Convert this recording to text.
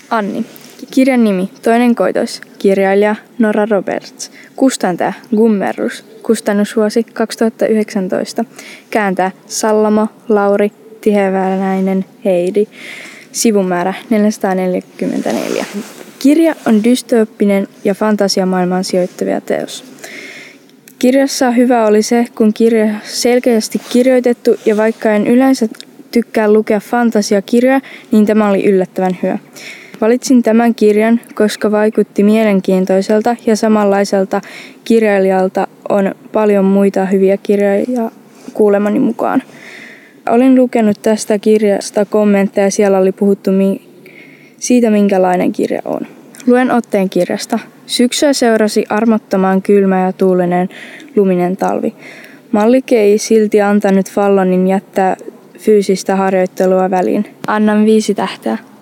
Anni. Kirjan nimi Toinen koitos. Kirjailija Nora Roberts. Kustantaja Gummerus. Kustannusvuosi 2019. Kääntää Sallamo Lauri Tiheväänäinen Heidi. Sivumäärä 444. Kirja on dystooppinen ja fantasiamaailmaan sijoittava teos. Kirjassa hyvä oli se, kun kirja selkeästi kirjoitettu ja vaikka en yleensä tykkää lukea fantasiakirjoja, niin tämä oli yllättävän hyvä. Valitsin tämän kirjan, koska vaikutti mielenkiintoiselta ja samanlaiselta kirjailijalta on paljon muita hyviä kirjoja kuulemani mukaan. Olin lukenut tästä kirjasta kommentteja ja siellä oli puhuttu siitä, minkälainen kirja on. Luen otteen kirjasta. Syksyä seurasi armottoman kylmä ja tuulinen luminen talvi. Mallike ei silti antanut Fallonin jättää fyysistä harjoittelua väliin. Annan 5 tähteä.